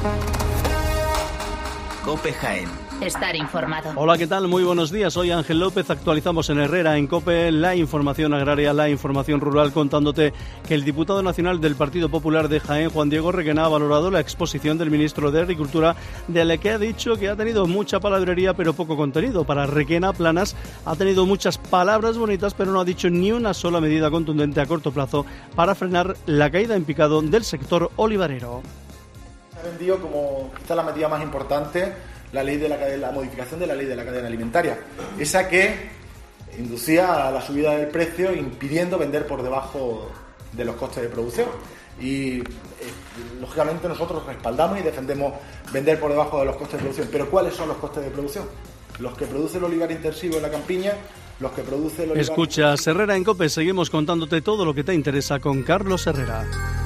COPE Jaén. Estar informado. Hola, ¿qué tal? Muy buenos días. Soy Ángel López. Actualizamos en Herrera, en COPE, la información agraria, la información rural, contándote que el diputado nacional del Partido Popular de Jaén, Juan Diego Requena, ha valorado la exposición del ministro de Agricultura, de la que ha dicho que ha tenido mucha palabrería pero poco contenido. Para Requena, Planas ha tenido muchas palabras bonitas, pero no ha dicho ni una sola medida contundente a corto plazo para frenar la caída en picado del sector olivarero. Se ha vendido como quizá la medida más importante la modificación de la ley de la cadena alimentaria, esa que inducía a la subida del precio impidiendo vender por debajo de los costes de producción. Y lógicamente nosotros respaldamos y defendemos vender por debajo de los costes de producción. Pero ¿cuáles son los costes de producción? Los que produce el olivar intensivo en la campiña, los que produce el olivar... Escuchas Herrera en COPE, seguimos contándote todo lo que te interesa con Carlos Herrera.